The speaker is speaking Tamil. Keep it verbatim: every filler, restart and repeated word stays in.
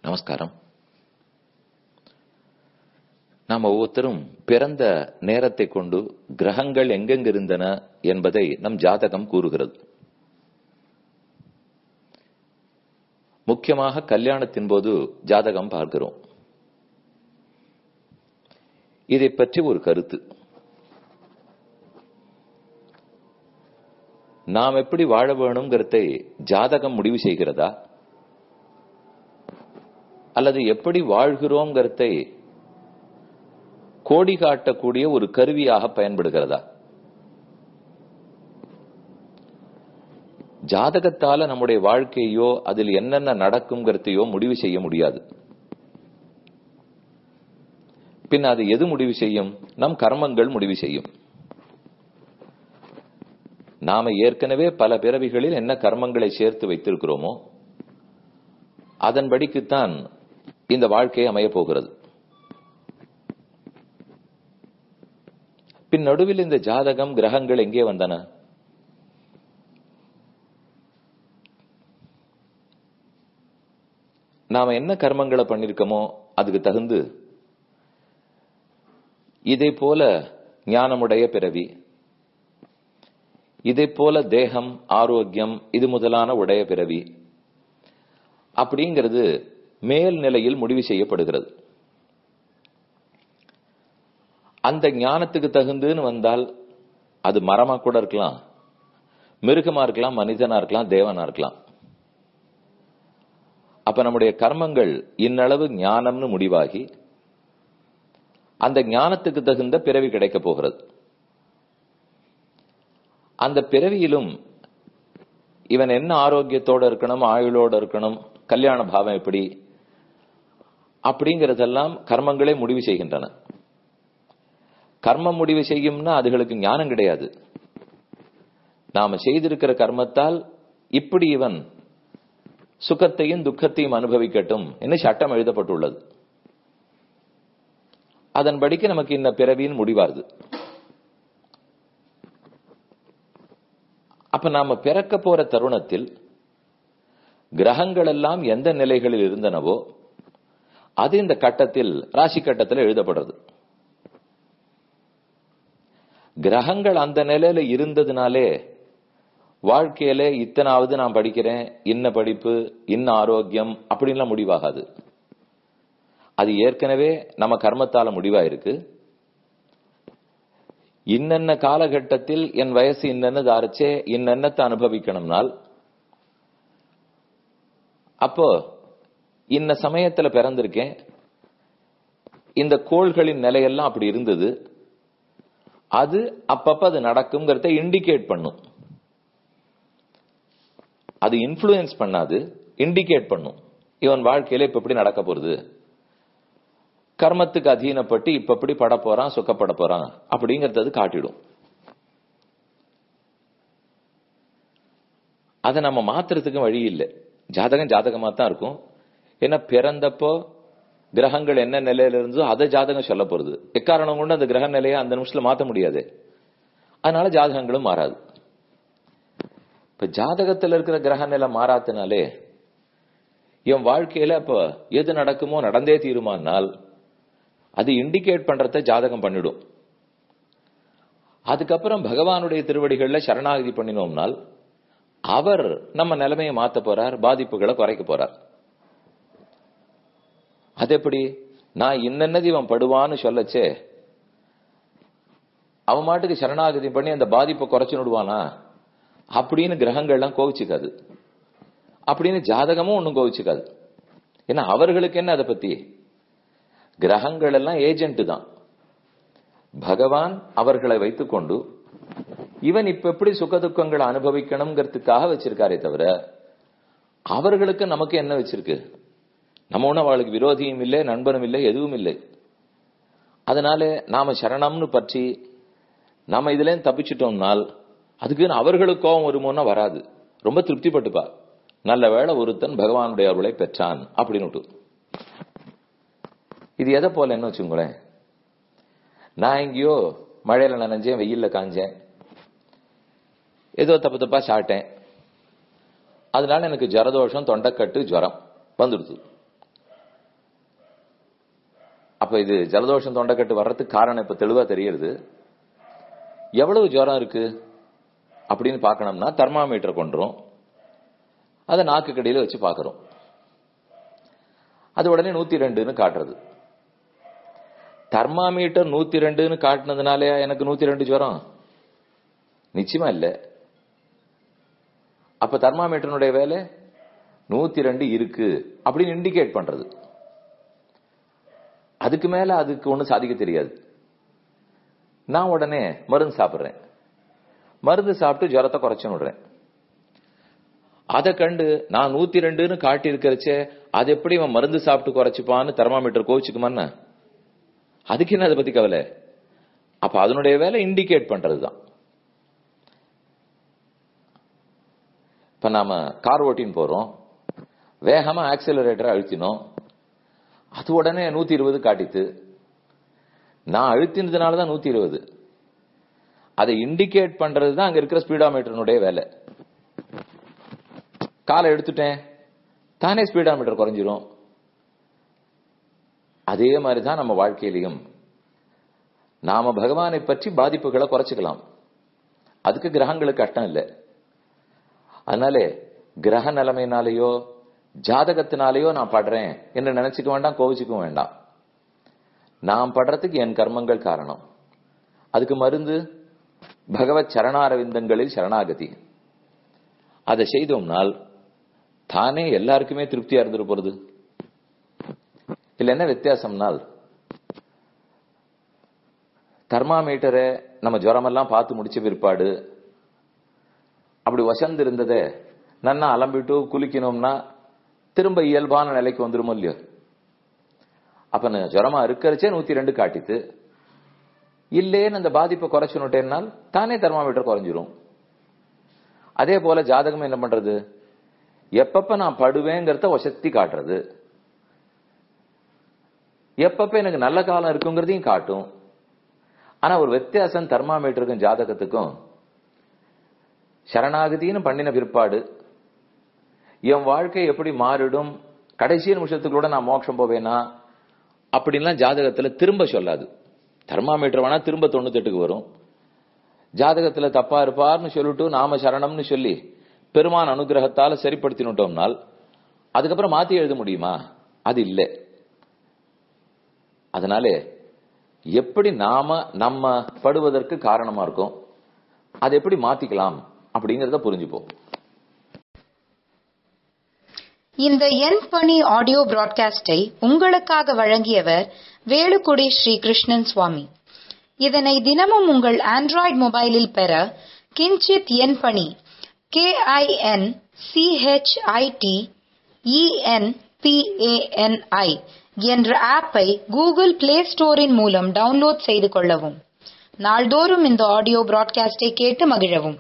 நமஸ்காரம். நாம் ஒவ்வொருத்தரும் பிறந்த நேரத்தை கொண்டு கிரகங்கள் எங்கெங்க இருந்தன என்பதை நம் ஜாதகம் கூறுகிறது. முக்கியமாக கல்யாணத்தின் போது ஜாதகம் பார்க்கிறோம். இதை பற்றி ஒரு கருத்து. நாம் எப்படி வாழ வேணுங்கிறதை ஜாதகம் முடிவு செய்கிறதா, அல்லது எப்படி வாழ்கிறோங்கிறதை கோடி காட்டக்கூடிய ஒரு கருவியாக பயன்படுகிறதா? ஜாதகத்தால நம்முடைய வாழ்க்கையோ அதில் என்னென்ன நடக்கும்ங்கிறதையோ முடிவு செய்ய முடியாது. பின் அது எது முடிவு செய்யும்? நம் கர்மங்கள் முடிவு செய்யும். நாம ஏற்கனவே பல பிறவிகளில் என்ன கர்மங்களை சேர்த்து வைத்திருக்கிறோமோ அதன்படிக்குத்தான் இந்த வாழ்க்கை அமைய போகிறது. பின் நடுவில் இந்த ஜாதகம் கிரகங்கள் எங்கே வந்தன? நாம என்ன கர்மங்களை பண்ணிருக்கோமோ அதுக்கு தகுந்து இதே போல ஞானமுடைய பிறவி, இதே போல தேகம் ஆரோக்கியம் இது முதலான உடைய பிறவி அப்படிங்கிறது மேல் நிலையில் முடிவு செய்யப்படுகிறது. அந்த ஞானத்துக்கு தகுந்துன்னு வந்தால் அது மரமா கூட இருக்கலாம், மிருகமா இருக்கலாம், மனிதனா இருக்கலாம், தேவனா இருக்கலாம். அப்ப நம்முடைய கர்மங்கள் இன்னளவு ஞானம்னு முடிவாகி அந்த ஞானத்துக்கு தகுந்த பிறவி கிடைக்க போகிறது. அந்த பிறவியிலும் இவன் என்ன ஆரோக்கியத்தோட இருக்கணும், ஆயுளோட இருக்கணும், கல்யாண பாவம் எப்படி அப்படிங்கறதெல்லாம் கர்மங்களே முடிவு செய்கின்றன. கர்மம் முடிவு செய்யும்னா அதுகளுக்கு ஞானம் கிடையாது. நாம செய்திருக்கிற கர்மத்தால் இப்படி இவன் சுகத்தையும் துக்கத்தையும் அனுபவிக்கட்டும் என்று சட்டம் எழுதப்பட்டுள்ளது. அதன்படிக்கு நமக்கு இந்த பிறவியின் முடிவாருது. அப்ப நாம பிறக்க போற தருணத்தில் கிரகங்கள் எல்லாம் எந்த நிலைகளில் இருந்தனவோ அது இந்த கட்டத்தில் ராசி கட்டத்தில் எழுதப்படுறது. கிரகங்கள் அந்த நிலையில இருந்ததுனாலே வாழ்க்கையில இத்தனாவது நான் படிக்கிறேன், இன்ன படிப்பு, இன்ன ஆரோக்கியம் அப்படின்லாம் முடிவாகாது. அது ஏற்கனவே நம்ம கர்மத்தால முடிவாயிருக்கு. இன்னென்ன காலகட்டத்தில் என் வயசு இன்னென்னது ஆரச்சே இன்னென்னத்தை அனுபவிக்கணும்னால் அப்போ இன்ன சமயத்துல பிறந்திருக்கேன், இந்த கோள்களின் நிலையெல்லாம் அப்படி இருந்தது, அது அப்பப்ப அது நடக்கும்ங்கிறத இண்டிகேட் பண்ணும். அது இன்ஃப்ளூயன்ஸ் பண்ணாது, இண்டிகேட் பண்ணும். இவன் வாழ்க்கையில இப்ப எப்படி நடக்க போறது, கர்மத்துக்கு அதீனப்பட்டு இப்ப எப்படி பட போறான், சுக்கப்பட போறான் அப்படிங்கறது காட்டிடும். அதை நம்ம மாத்துறதுக்கு வழி இல்லை. ஜாதகம் ஜாதகமா தான் இருக்கும். ஏன்னா பிறந்தப்போ கிரகங்கள் என்ன நிலையில இருந்தோ அதை ஜாதகம் சொல்ல போறது. எக்காரணம் கொண்டு அந்த கிரக நிலையை அந்த நிமிஷத்துல மாத்த முடியாது. அதனால ஜாதகங்களும் மாறாது. இப்ப ஜாதகத்தில் இருக்கிற கிரக நிலை மாறாத்தினாலே இவன் வாழ்க்கையில இப்ப எது நடக்குமோ நடந்தே தீருமானால் அது இண்டிகேட் பண்றத ஜாதகம் பண்ணிடும். அதுக்கப்புறம் பகவானுடைய திருவடிகள்ல சரணாகதி பண்ணினோம்னால் அவர் நம்ம நிலைமையை மாத்த போறார், பாதிப்புகளை குறைக்க போறார். அது எப்படி? நான் இன்னென்னது இவன் படுவான்னு சொல்லச்சே அவன் மாட்டுக்கு சரணாகதி பண்ணி அந்த பாதிப்பை குறைச்சு விடுவானா அப்படின்னு கிரகங்கள்லாம் கோவிச்சுக்காது, அப்படின்னு ஜாதகமும் ஒன்னும் கோவிச்சுக்காது. ஏன்னா அவர்களுக்கு என்ன அதை பத்தி? கிரகங்கள் எல்லாம் ஏஜென்ட் தான். பகவான் அவர்களை வைத்துக்கொண்டு இவன் இப்ப எப்படி சுகதுக்கங்களை அனுபவிக்கணுங்கிறதுக்காக வச்சிருக்காரே தவிர அவர்களுக்கு நமக்கு என்ன வச்சிருக்கு? நம்ம ஒண்ணு அவளுக்கு விரோதியும் இல்லை, நண்பனும் இல்லை, எதுவும் இல்லை. அதனால நாம சரணம்னு பற்றி நாம இதுல தப்பிச்சிட்டோம்னால் அதுக்கு அவர்களுக்கு கோபம் வருமோன்னா வராது. ரொம்ப திருப்திப்பட்டுப்பா, நல்ல வேளை ஒருத்தன் பகவானுடைய அருளை பெற்றான் அப்படின்னு. இது எதை போல என்ன வச்சுங்களேன், நான் எங்கேயோ மழையில நனைஞ்சேன், வெயில்ல காஞ்சேன், ஏதோ தப்பு தப்பா சாப்பிட்டேன், அதனால எனக்கு ஜலதோஷம், தொண்டைக்கட்டு, ஜுரம் வந்துடுது. அப்ப இது ஜலதோஷம் தொண்டைக்கட்டு வர்றதுக்கு காரணம் இப்ப தெளிவா தெரியுது. எவ்வளவு ஜுரம் இருக்கு அப்படின்னு பார்க்கணும்னா தெர்மாமீட்டர் கொண்டுரும், அதை நாக்கு கடியில வச்சு பாக்குறோம். அது உடனே நூத்தி ரெண்டுன்னு காட்டுறது. தெர்மாமீட்டர் நூத்தி ரெண்டுன்னு காட்டினதுனாலே எனக்கு நூத்தி ரெண்டு ஜுரம் நிச்சயமா இல்ல. அப்ப தெர்மாமீட்டருடைய வேலை நூத்தி ரெண்டு இருக்கு அப்படின்னு இண்டிகேட் பண்றது. அதுக்கு மேல அதுக்கு ஒண்ணு சாதிக்க தெரியாது. நான் உடனே மருந்து சாப்பிடுறேன், மருந்து சாப்பிட்டு ஜுரத்தை குறைச்சு விடுறேன். அதை கண்டு நான் நூத்தி ரெண்டுன்னு காட்டி இருக்கிறச்சே அது எப்படி இவன் மருந்து சாப்பிட்டு குறைச்சுப்பான்னு தெர்மாமீட்டர் கோவிச்சுக்குமான்னு அதுக்கு என்ன அதை பத்தி கவலை? அப்ப அதனுடைய வேலை இண்டிகேட் பண்றதுதான். இப்ப நாம கார் ஓட்டின்னு போறோம், வேகமா ஆக்சிலரேட்டரை அழுத்தினோம், அது உடனே நூத்தி இருபது காட்டித்து. நான் அழுத்தினதுனாலதான் நூத்தி இருபது. அதை இண்டிகேட் பண்றதுதான் அங்க இருக்கிற ஸ்பீடாமீட்டருடைய வேலை. காலை எடுத்துட்டேன், தானே ஸ்பீடாமீட்டர் குறைஞ்சிரும். அதே மாதிரிதான் நம்ம வாழ்க்கையிலையும் நாம பகவானை பற்றி பாதிப்புகளை குறைச்சிக்கலாம். அதுக்கு கிரகங்களுக்கு கஷ்டம் இல்லை. அதனால கிரக நிலைமையினாலேயோ ஜாதகத்தினாலேயோ நான் படுறேன் என்று நினைச்சுக்க வேண்டாம், கோவிச்சுக்க வேண்டாம். நான் படுறதுக்கு என் கர்மங்கள் காரணம். அதுக்கு மருந்து பகவத் சரணாரவிந்தங்களில் சரணாகதி. அதை செய்தோம்னால் தானே எல்லாருக்குமே திருப்தியா இருந்துட்டு போறது. இல்ல என்ன வித்தியாசம்னால், தெர்மாமீட்டரை நம்ம ஜுரமெல்லாம் பார்த்து முடிச்ச பிற்பாடு அப்படி வசந்து இருந்ததை நன்னா அலம்பிட்டு குளிக்கணும்னா திரும்ப இயல்பான நிலைக்கு வந்துடும் இல்லையோ. அப்ப நான் ஜுரமா இருக்கிறச்சே நூத்தி ரெண்டு காட்டித்து இல்லேன்னு அந்த பாதிப்பை குறைச்சுனுட்டேன்னால் தானே தெர்மாமீட்டர் குறைஞ்சிரும். அதே போல ஜாதகம் என்ன பண்றது, எப்பப்ப நான் படுவேங்கிறத வசத்தி காட்டுறது, எப்பப்ப எனக்கு நல்ல காலம் இருக்குங்கிறதையும் காட்டும். ஆனா ஒரு வித்தியாசம் தெர்மாமீட்டருக்கும் ஜாதகத்துக்கும், சரணாகதின்னு பண்ணின பிற்பாடு என் வாழ்க்கை எப்படி மாறிடும், கடைசி நிமிஷத்துக்குள்ள நான் மோட்சம் போவேனா அப்படின்லாம் ஜாதகத்துல திரும்ப சொல்லாது. தெர்மாமீட்டர் வேணா திரும்ப தொண்ணூத்தி எட்டுக்கு வரும். ஜாதகத்துல தப்பா இருப்பார்னு சொல்லிட்டு நாம சரணம்னு சொல்லி பெருமான் அனுகிரகத்தால சரிப்படுத்தினுட்டோம்னால் அதுக்கப்புறம் மாத்தி எழுத முடியுமா? அது இல்லை. அதனால எப்படி நாம நம்ம படுவதற்கு காரணமா இருக்கும், அதை எப்படி மாத்திக்கலாம் அப்படிங்கறத புரிஞ்சுப்போம். இந்த என் பணி ஆடியோ பிராட்காஸ்டை உங்களுக்காக வழங்கியவர் வேலுக்குடி ஸ்ரீ கிருஷ்ணன் சுவாமி. இதனை தினமும் உங்கள் ஆண்ட்ராய்டு மொபைலில் பெற Kinchit En Pani K I N C H I T E N P A N I என்ற ஆப்பை கூகுள் பிளே ஸ்டோரின் மூலம் டவுன்லோட் செய்து கொள்ளவும். நாள்தோறும் இந்த ஆடியோ பிராட்காஸ்டை கேட்டு மகிழவும்.